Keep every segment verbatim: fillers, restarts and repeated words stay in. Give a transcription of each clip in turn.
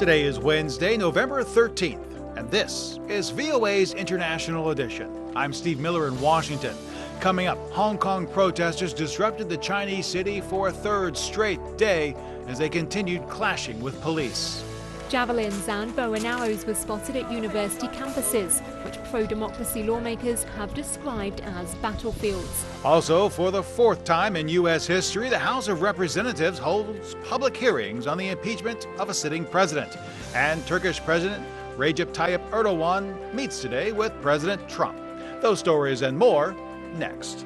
Today is Wednesday, November thirteenth, and this is V O A's International Edition. I'm Steve Miller in Washington. Coming up, Hong Kong protesters disrupted the Chinese city for a third straight day as they continued clashing with police. Javelins and bow and arrows were spotted at university campuses, which pro-democracy lawmakers have described as battlefields. Also, for the fourth time in U S history, the House of Representatives holds public hearings on the impeachment of a sitting president. And Turkish President Recep Tayyip Erdogan meets today with President Trump. Those stories and more next.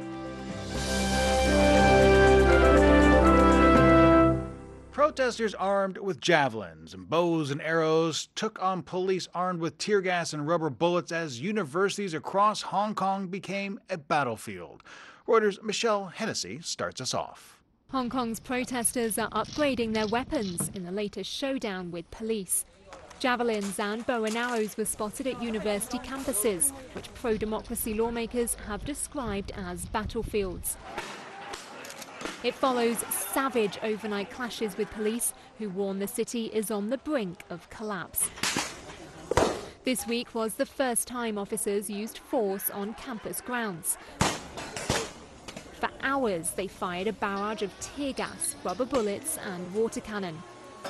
Protesters armed with javelins and bows and arrows took on police armed with tear gas and rubber bullets as universities across Hong Kong became a battlefield. Reuters' Michelle Hennessy starts us off. Hong Kong's protesters are upgrading their weapons in the latest showdown with police. Javelins and bow and arrows were spotted at university campuses, which pro-democracy lawmakers have described as battlefields. It follows savage overnight clashes with police, who warn the city is on the brink of collapse. This week was the first time officers used force on campus grounds. For hours, they fired a barrage of tear gas, rubber bullets and water cannon.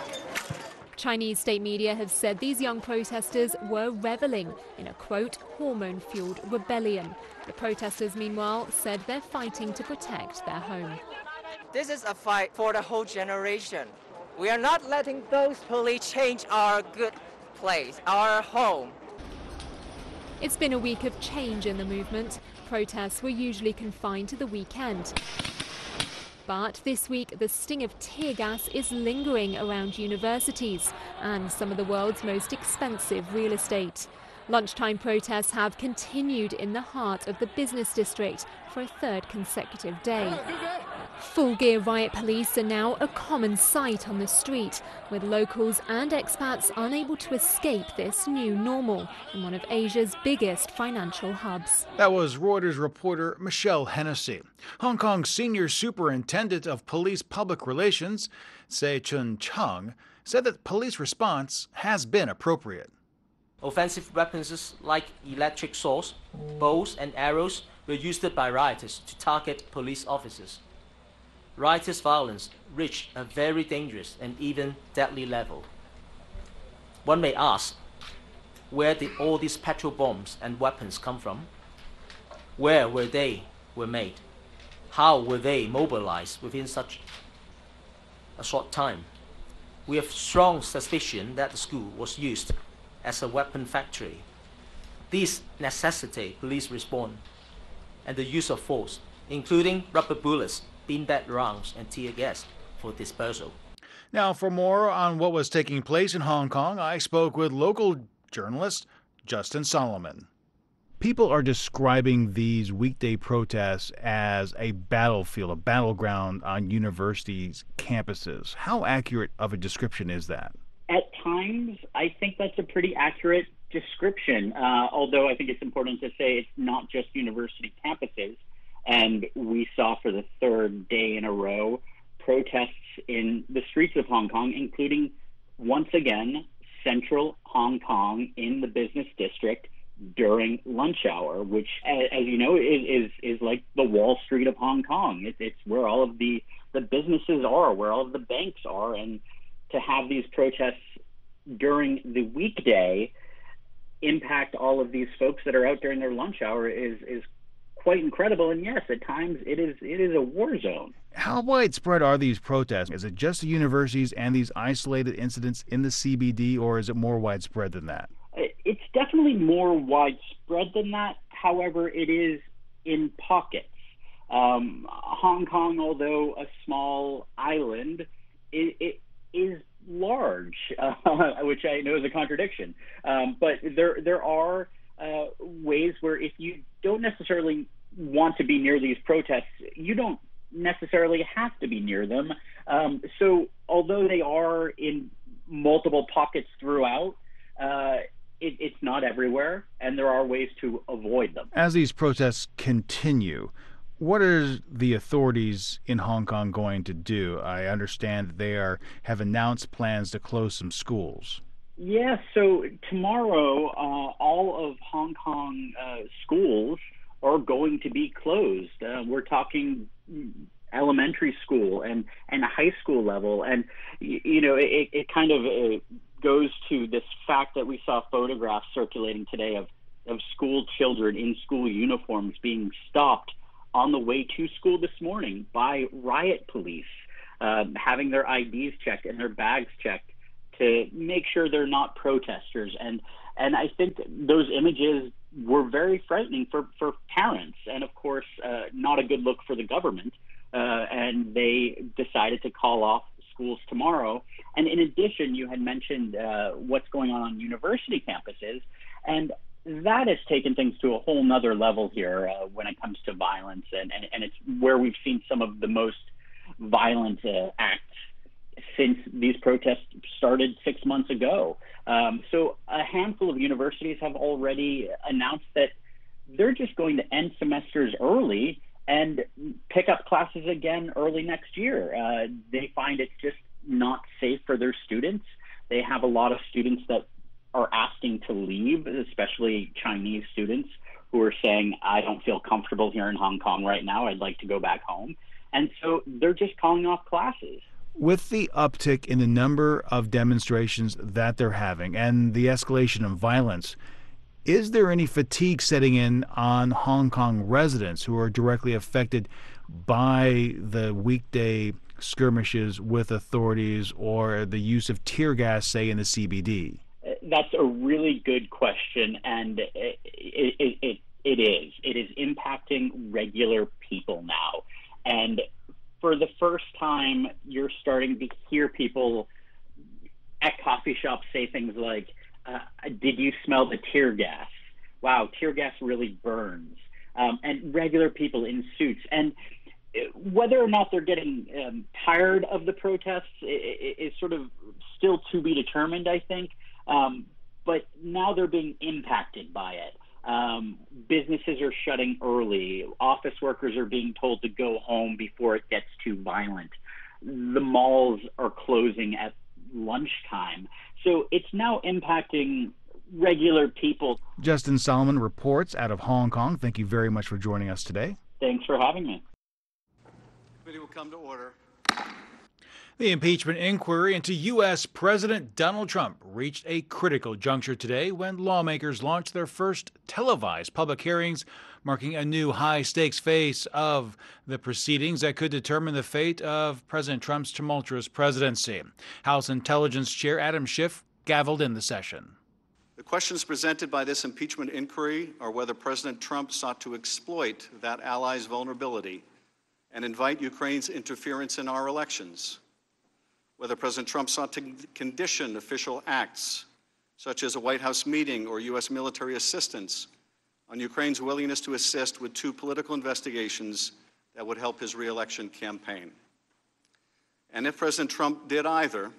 Chinese state media have said these young protesters were reveling in a, quote, hormone-fueled rebellion. The protesters, meanwhile, said they're fighting to protect their home. This is a fight for the whole generation. We are not letting those police change our good place, our home. It's been a week of change in the movement. Protests were usually confined to the weekend. But this week, the sting of tear gas is lingering around universities and some of the world's most expensive real estate. Lunchtime protests have continued in the heart of the business district for a third consecutive day. Full-gear riot police are now a common sight on the street, with locals and expats unable to escape this new normal in one of Asia's biggest financial hubs. That was Reuters reporter Michelle Hennessy. Hong Kong's senior superintendent of police public relations, Se Chun Chung, said that police response has been appropriate. Offensive weapons like electric saws, bows and arrows were used by rioters to target police officers. Rioters' violence reached a very dangerous and even deadly level. One may ask, where did all these petrol bombs and weapons come from? Where were they were made? How were they mobilized within such a short time? We have strong suspicion that the school was used as a weapon factory. These necessitate police response and the use of force, including rubber bullets, beanbag rounds and tear gas for dispersal. Now, for more on what was taking place in Hong Kong, I spoke with local journalist Justin Solomon. People are describing these weekday protests as a battlefield, a battleground on universities' campuses. How accurate of a description is that? At times, I think that's a pretty accurate description, uh, although I think it's important to say it's not just university campuses. And we saw for the third day in a row protests in the streets of Hong Kong, including, once again, central Hong Kong in the business district during lunch hour, which, as you know, is is, is like the Wall Street of Hong Kong. It, it's where all of the, the businesses are, where all of the banks are. And to have these protests during the weekday impact all of these folks that are out during their lunch hour is is quite incredible. And yes, at times it is it is a war zone. How widespread are these protests? Is it just the universities and these isolated incidents in the C B D, or is it more widespread than that? It's definitely more widespread than that. However, it is in pockets. Um, Hong Kong, although a small island, it, it is large, uh, which I know is a contradiction. Um, but there there are uh, ways where if you don't necessarily want to be near these protests, you don't necessarily have to be near them. Um, so although they are in multiple pockets throughout, uh, it, it's not everywhere, and there are ways to avoid them. As these protests continue, what are the authorities in Hong Kong going to do? I understand that they are have announced plans to close some schools. Yeah, so tomorrow, uh, all of Hong Kong uh, schools are going to be closed. Uh, we're talking elementary school and, and high school level. And, you know, it, it kind of uh, goes to this fact that we saw photographs circulating today of, of school children in school uniforms being stopped on the way to school this morning by riot police, um, having their I Ds checked and their bags checked to make sure they're not protesters. And and I think those images were very frightening for, for parents and, of course, uh, not a good look for the government. Uh, and they decided to call off schools tomorrow. And in addition, you had mentioned uh, what's going on on university campuses. And that has taken things to a whole nother level here uh, when it comes to violence. And, and, and it's where we've seen some of the most violent uh, acts since these protests started six months ago. Um, so a handful of universities have already announced that they're just going to end semesters early and pick up classes again early next year. Uh, they find it's just not safe for their students. They have a lot of students that are asking to leave, especially Chinese students who are saying, I don't feel comfortable here in Hong Kong right now. I'd like to go back home. And so they're just calling off classes. With the uptick in the number of demonstrations that they're having and the escalation of violence, is there any fatigue setting in on Hong Kong residents who are directly affected by the weekday skirmishes with authorities or the use of tear gas, say, in the C B D? That's a really good question, and it, it, it, it is. It is impacting regular people now. And for the first time, you're starting to hear people at coffee shops say things like, uh, did you smell the tear gas? Wow, tear gas really burns. Um, and regular people in suits. And whether or not they're getting um, tired of the protests is sort of still to be determined, I think. Um, but now they're being impacted by it. Um, businesses are shutting early. Office workers are being told to go home before it gets too violent. The malls are closing at lunchtime. So it's now impacting regular people. Justin Solomon reports out of Hong Kong. Thank you very much for joining us today. Thanks for having me. The committee will come to order. The impeachment inquiry into U S. President Donald Trump reached a critical juncture today when lawmakers launched their first televised public hearings, marking a new high-stakes phase of the proceedings that could determine the fate of President Trump's tumultuous presidency. House Intelligence Chair Adam Schiff gavelled in the session. The questions presented by this impeachment inquiry are whether President Trump sought to exploit that ally's vulnerability and invite Ukraine's interference in our elections, whether President Trump sought to condition official acts, such as a White House meeting or U S military assistance, on Ukraine's willingness to assist with two political investigations that would help his re-election campaign. And if President Trump did either,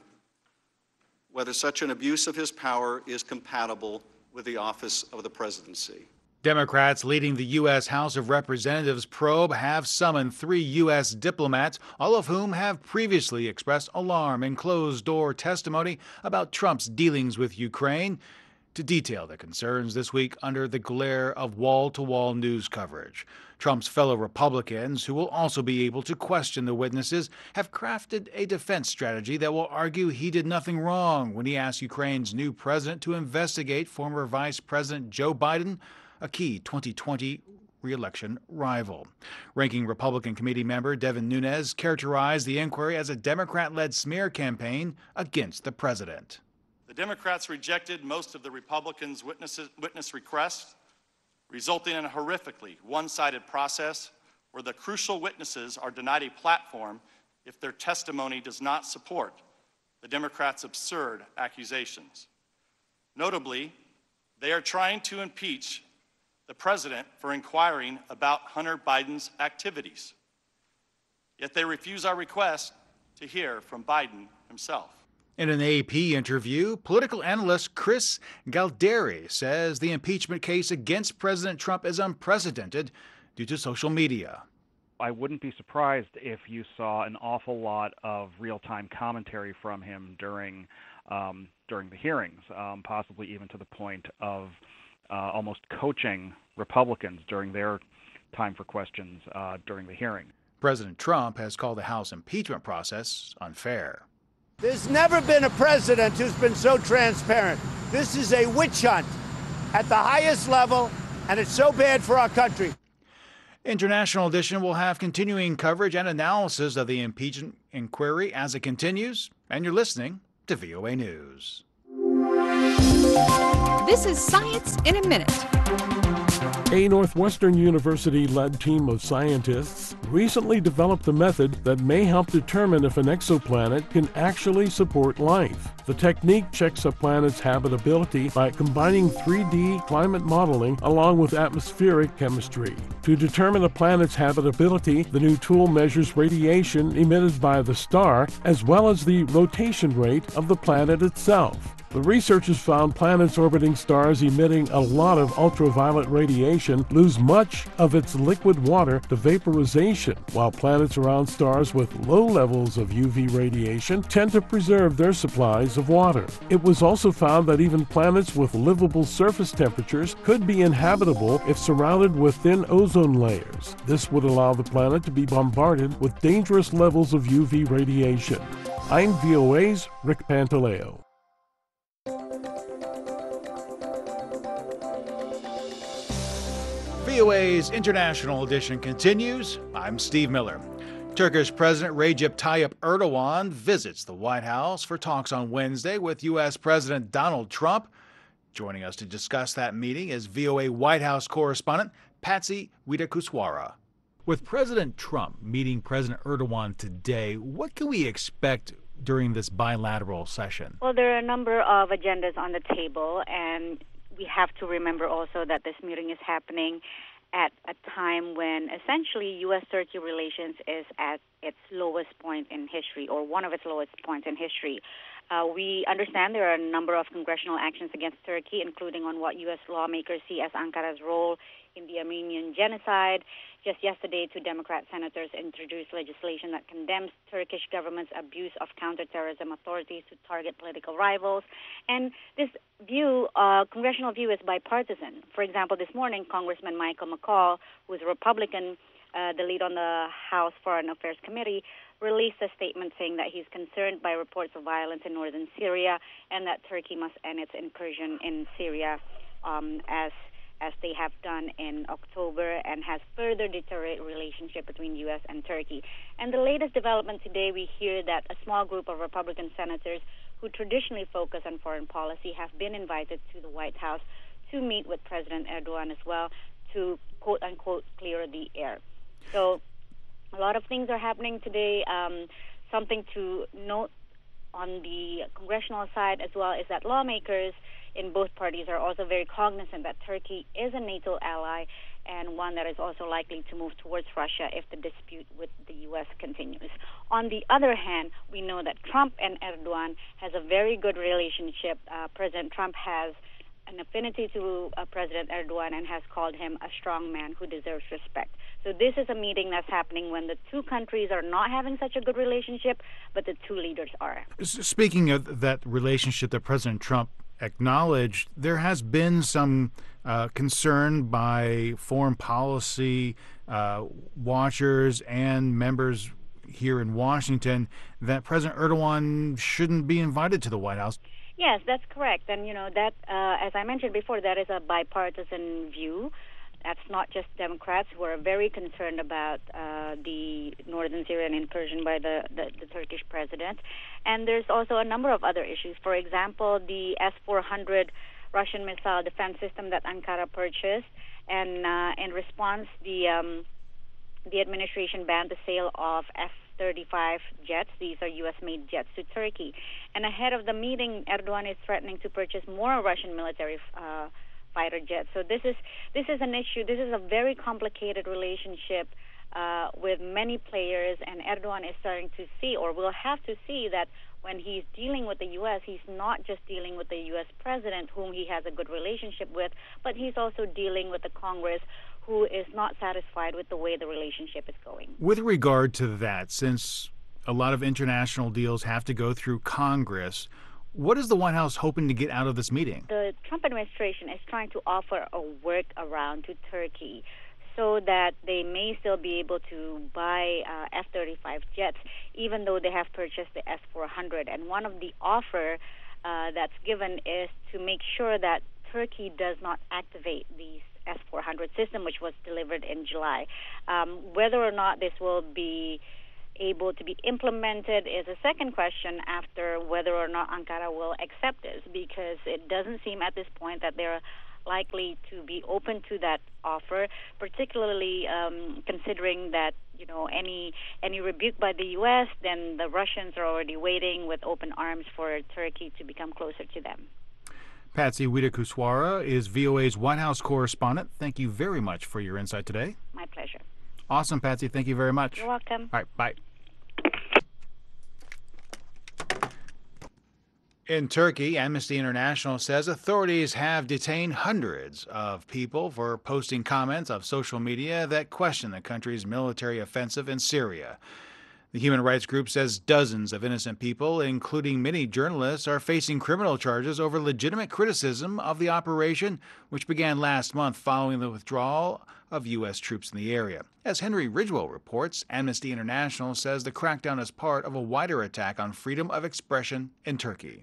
whether such an abuse of his power is compatible with the office of the presidency. Democrats leading the U S. House of Representatives probe have summoned three U S diplomats, all of whom have previously expressed alarm in closed-door testimony about Trump's dealings with Ukraine, to detail their concerns this week under the glare of wall-to-wall news coverage. Trump's fellow Republicans, who will also be able to question the witnesses, have crafted a defense strategy that will argue he did nothing wrong when he asked Ukraine's new president to investigate former Vice President Joe Biden, a key twenty twenty re-election rival. Ranking Republican committee member Devin Nunes characterized the inquiry as a Democrat-led smear campaign against the president. The Democrats rejected most of the Republicans' witnesses, witness requests, resulting in a horrifically one-sided process where the crucial witnesses are denied a platform if their testimony does not support the Democrats' absurd accusations. Notably, they are trying to impeach the president for inquiring about Hunter Biden's activities. Yet they refuse our request to hear from Biden himself. In an A P interview, political analyst Chris Galderi says the impeachment case against President Trump is unprecedented due to social media. I wouldn't be surprised if you saw an awful lot of real-time commentary from him during um, during the hearings, um, possibly even to the point of uh, almost coaching Republicans during their time for questions uh, during the hearing. President Trump has called the House impeachment process unfair. There's never been a president who's been so transparent. This is a witch hunt at the highest level, and it's so bad for our country. International Edition will have continuing coverage and analysis of the impeachment inquiry as it continues, and you're listening to V O A News. This is Science in a Minute. A Northwestern University-led team of scientists recently developed a method that may help determine if an exoplanet can actually support life. The technique checks a planet's habitability by combining three D climate modeling along with atmospheric chemistry. To determine a planet's habitability, the new tool measures radiation emitted by the star as well as the rotation rate of the planet itself. The researchers found planets orbiting stars emitting a lot of ultraviolet radiation lose much of its liquid water to vaporization, while planets around stars with low levels of U V radiation tend to preserve their supplies of water. It was also found that even planets with livable surface temperatures could be inhabitable if surrounded with thin ozone layers. This would allow the planet to be bombarded with dangerous levels of U V radiation. I'm V O A's Rick Pantaleo. V O A's International Edition continues. I'm Steve Miller. Turkish President Recep Tayyip Erdogan visits the White House for talks on Wednesday with U S President Donald Trump. Joining us to discuss that meeting is V O A White House correspondent Patsy Widakuswara. With President Trump meeting President Erdogan today, what can we expect during this bilateral session? Well, there are a number of agendas on the table, and we have to remember also that this meeting is happening at a time when essentially U S Turkey relations is at its lowest point in history, or one of its lowest points in history. Uh, we understand there are a number of congressional actions against Turkey, including on what U S lawmakers see as Ankara's role in the Armenian genocide. Just yesterday, two Democrat senators introduced legislation that condemns Turkish government's abuse of counterterrorism authorities to target political rivals. And this view, uh, congressional view, is bipartisan. For example, this morning, Congressman Michael McCaul, who is a Republican, uh, the lead on the House Foreign Affairs Committee, released a statement saying that he's concerned by reports of violence in northern Syria and that Turkey must end its incursion in Syria um, as as they have done in October, and has further deteriorated relationship between U S and Turkey. And the latest development today, we hear that a small group of Republican senators who traditionally focus on foreign policy have been invited to the White House to meet with President Erdogan as well to, quote-unquote, clear the air. So a lot of things are happening today. Um, something to note on the congressional side as well is that lawmakers in both parties are also very cognizant that Turkey is a NATO ally and one that is also likely to move towards Russia if the dispute with the U S continues. On the other hand, we know that Trump and Erdogan has a very good relationship. Uh, President Trump has an affinity to uh, President Erdogan and has called him a strong man who deserves respect. So this is a meeting that's happening when the two countries are not having such a good relationship, but the two leaders are. Speaking of that relationship that President Trump acknowledged, there has been some uh, concern by foreign policy uh, watchers and members here in Washington that President Erdogan shouldn't be invited to the White House. Yes, that's correct. And, you know, that, uh, as I mentioned before, that is a bipartisan view. That's not just Democrats who are very concerned about uh, the northern Syrian incursion by the, the, the Turkish president. And there's also a number of other issues. For example, the S four hundred Russian missile defense system that Ankara purchased. And uh, in response, the um, the administration banned the sale of F thirty-five jets. These are U S-made jets to Turkey. And ahead of the meeting, Erdogan is threatening to purchase more Russian military uh, fighter jets. So this is this is an issue. This is a very complicated relationship uh, with many players, and Erdogan is starting to see, or will have to see, that when he's dealing with the U S, he's not just dealing with the U S president, whom he has a good relationship with, but he's also dealing with the Congress, who is not satisfied with the way the relationship is going. With regard to that, since a lot of international deals have to go through Congress, What is the White House hoping to get out of this meeting? The Trump administration is trying to offer a workaround to Turkey so that they may still be able to buy uh, F thirty-five jets, even though they have purchased the S four hundred. And one of the offer uh, that's given is to make sure that Turkey does not activate these S four hundred system, which was delivered in July. Um, whether or not this will be able to be implemented is a second question after whether or not Ankara will accept this, because it doesn't seem at this point that they're likely to be open to that offer, particularly um, considering that, you know, any any rebuke by the U S, then the Russians are already waiting with open arms for Turkey to become closer to them. Patsy Widakuswara is V O A's White House correspondent. Thank you very much for your insight today. My pleasure. Awesome, Patsy. Thank you very much. You're welcome. All right, bye. In Turkey, Amnesty International says authorities have detained hundreds of people for posting comments of social media that question the country's military offensive in Syria. The human rights group says dozens of innocent people, including many journalists, are facing criminal charges over legitimate criticism of the operation, which began last month following the withdrawal of U S troops in the area. As Henry Ridgwell reports, Amnesty International says the crackdown is part of a wider attack on freedom of expression in Turkey.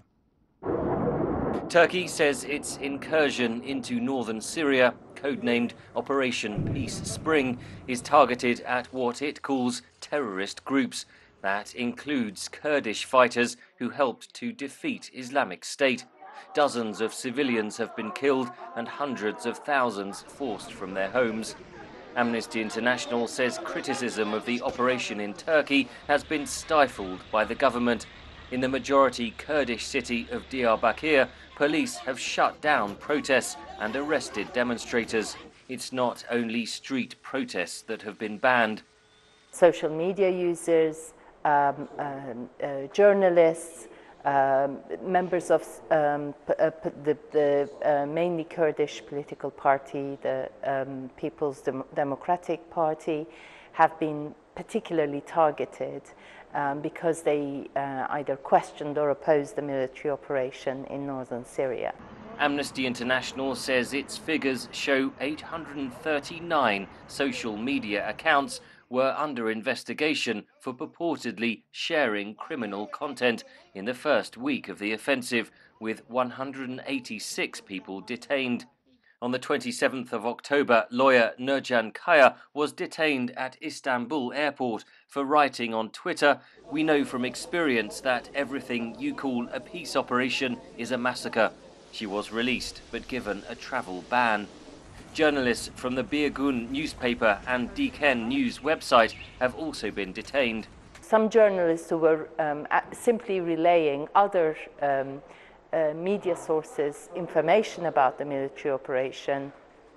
Turkey says its incursion into northern Syria, codenamed Operation Peace Spring, is targeted at what it calls terrorist groups. That includes Kurdish fighters who helped to defeat Islamic State. Dozens of civilians have been killed and hundreds of thousands forced from their homes. Amnesty International says criticism of the operation in Turkey has been stifled by the government. In the majority Kurdish city of Diyarbakir, police have shut down protests and arrested demonstrators. It's not only street protests that have been banned. Social media users, um, um, uh, journalists, um, members of um, p- uh, p- the, the uh, mainly Kurdish political party, the um, People's Dem- Democratic Party, have been particularly targeted um, because they uh, either questioned or opposed the military operation in northern Syria. Amnesty International says its figures show eight hundred thirty-nine social media accounts were under investigation for purportedly sharing criminal content in the first week of the offensive, with one hundred eighty-six people detained. On the twenty-seventh of October, lawyer Nurcan Kaya was detained at Istanbul airport for writing on Twitter, "We know from experience that everything you call a peace operation is a massacre." She was released but given a travel ban. Journalists from the Bir Gün newspaper and Diken News website have also been detained. Some journalists who were um, simply relaying other um, uh, media sources' information about the military operation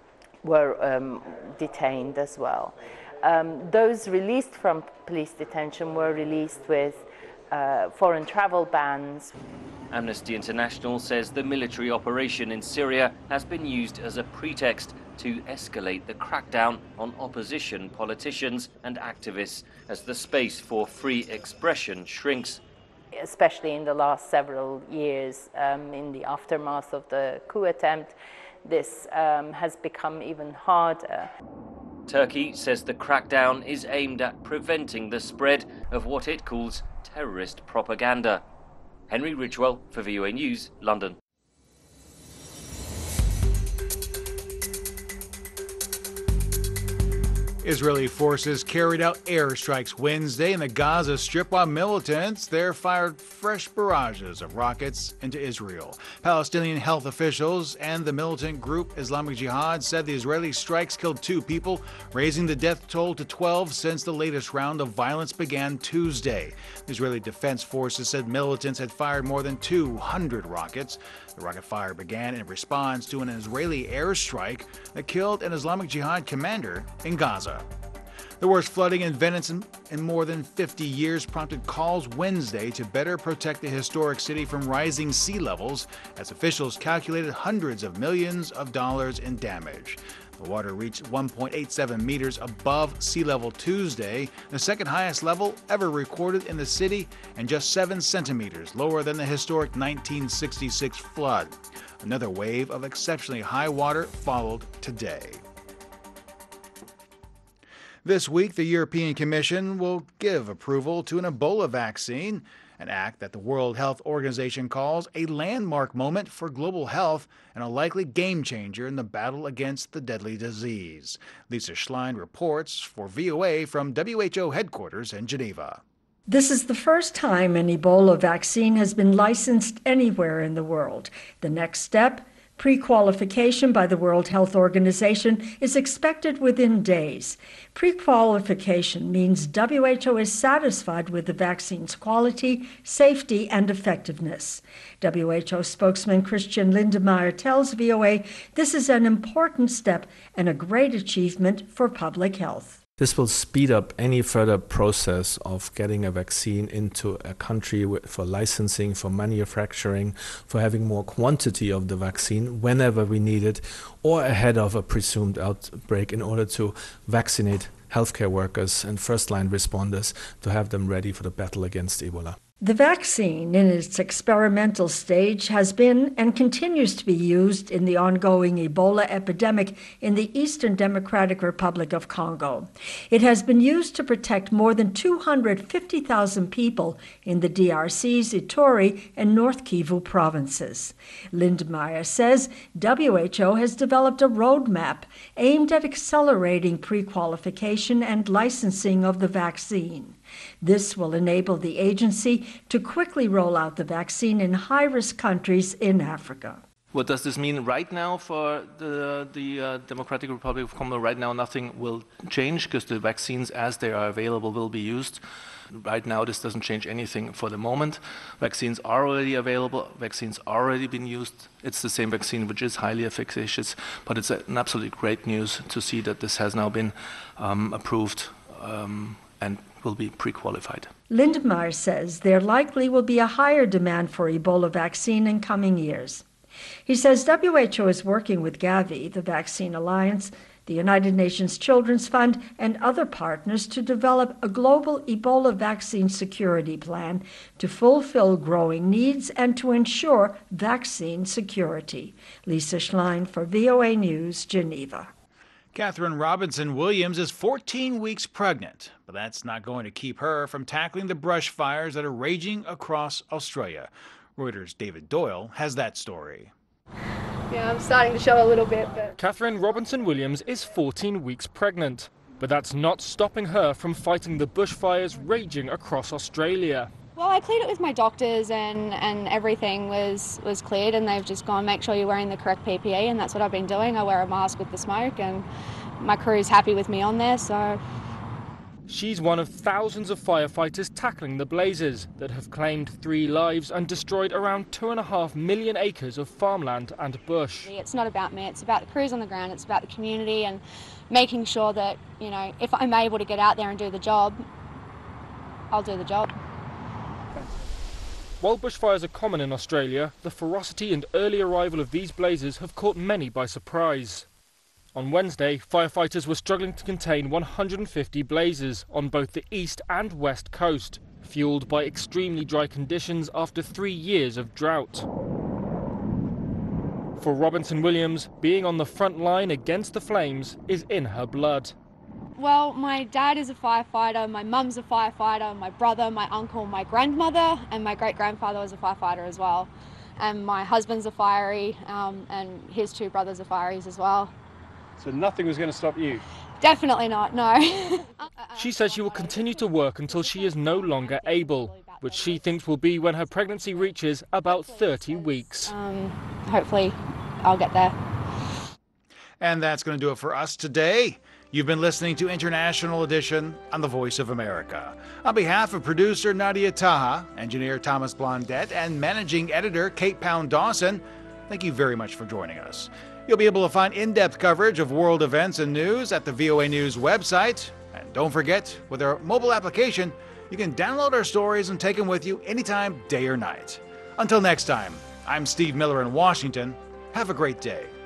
were um, detained as well. Um, those released from police detention were released with uh, foreign travel bans. Amnesty International says the military operation in Syria has been used as a pretext to escalate the crackdown on opposition politicians and activists as the space for free expression shrinks. Especially in the last several years, um, in the aftermath of the coup attempt, this um, has become even harder. Turkey says the crackdown is aimed at preventing the spread of what it calls terrorist propaganda. Henry Ridgwell for V O A News, London. Israeli forces carried out airstrikes Wednesday in the Gaza Strip while militants there fired fresh barrages of rockets into Israel. Palestinian health officials and the militant group Islamic Jihad said the Israeli strikes killed two people, raising the death toll to twelve since the latest round of violence began Tuesday. The Israeli Defense Forces said militants had fired more than two hundred rockets. The rocket fire began in response to an Israeli airstrike that killed an Islamic Jihad commander in Gaza. The worst flooding in Venice in, in more than fifty years prompted calls Wednesday to better protect the historic city from rising sea levels as officials calculated hundreds of millions of dollars in damage. The water reached one point eight seven meters above sea level Tuesday, the second highest level ever recorded in the city, and just seven centimeters lower than the historic nineteen sixty-six flood. Another wave of exceptionally high water followed today. This week, the European Commission will give approval to an Ebola vaccine, an act that the World Health Organization calls a landmark moment for global health and a likely game changer in the battle against the deadly disease. Lisa Schlein reports for V O A from W H O headquarters in Geneva. This is the first time an Ebola vaccine has been licensed anywhere in the world. The next step, pre-qualification by the World Health Organization, is expected within days. Pre-qualification means W H O is satisfied with the vaccine's quality, safety, and effectiveness. W H O spokesman Christian Lindmeier tells V O A this is an important step and a great achievement for public health. This will speed up any further process of getting a vaccine into a country for licensing, for manufacturing, for having more quantity of the vaccine whenever we need it, or ahead of a presumed outbreak in order to vaccinate healthcare workers and first-line responders to have them ready for the battle against Ebola. The vaccine, in its experimental stage, has been and continues to be used in the ongoing Ebola epidemic in the Eastern Democratic Republic of Congo. It has been used to protect more than two hundred fifty thousand people in the D R C's Ituri and North Kivu provinces. Lindmeier says W H O has developed a roadmap aimed at accelerating pre-qualification and licensing of the vaccine. This will enable the agency to quickly roll out the vaccine in high-risk countries in Africa. What does this mean right now for the, the uh, Democratic Republic of Congo? Right now, nothing will change because the vaccines, as they are available, will be used. Right now, this doesn't change anything for the moment. Vaccines are already available. Vaccines are already been used. It's the same vaccine, which is highly efficacious. But it's an absolutely great news to see that this has now been um, approved um, and will be pre-qualified. Lindmeier says there likely will be a higher demand for Ebola vaccine in coming years. He says W H O is working with Gavi, the Vaccine Alliance, the United Nations Children's Fund, and other partners to develop a global Ebola vaccine security plan to fulfill growing needs and to ensure vaccine security. Lisa Schlein for V O A News, Geneva. Catherine Robinson Williams is fourteen weeks pregnant, but that's not going to keep her from tackling the brush fires that are raging across Australia. Reuters' David Doyle has that story. Yeah, I'm starting to show a little bit. But Catherine Robinson Williams is fourteen weeks pregnant, but that's not stopping her from fighting the bushfires raging across Australia. Well, I cleared it with my doctors and, and everything was, was cleared, and they've just gone, make sure you're wearing the correct P P E, and that's what I've been doing. I wear a mask with the smoke, and my crew's happy with me on there, so... She's one of thousands of firefighters tackling the blazes that have claimed three lives and destroyed around two and a half million acres of farmland and bush. It's not about me, it's about the crews on the ground, it's about the community and making sure that, you know, if I'm able to get out there and do the job, I'll do the job. While bushfires are common in Australia, the ferocity and early arrival of these blazes have caught many by surprise. On Wednesday, firefighters were struggling to contain one hundred fifty blazes on both the east and west coast, fueled by extremely dry conditions after three years of drought. For Robinson Williams, being on the front line against the flames is in her blood. Well, my dad is a firefighter, my mum's a firefighter, my brother, my uncle, my grandmother, and my great-grandfather was a firefighter as well. And my husband's a fiery, um, and his two brothers are fireys as well. So nothing was going to stop you? Definitely not, no. She says she will continue to work until she is no longer able, which she thinks will be when her pregnancy reaches about thirty weeks. Um, hopefully I'll get there. And that's going to do it for us today. You've been listening to International Edition on the Voice of America. On behalf of producer Nadia Taha, engineer Thomas Blondett, and managing editor Kate Pound Dawson, thank you very much for joining us. You'll be able to find in-depth coverage of world events and news at the V O A News website. And don't forget, with our mobile application, you can download our stories and take them with you anytime, day or night. Until next time, I'm Steve Miller in Washington. Have a great day.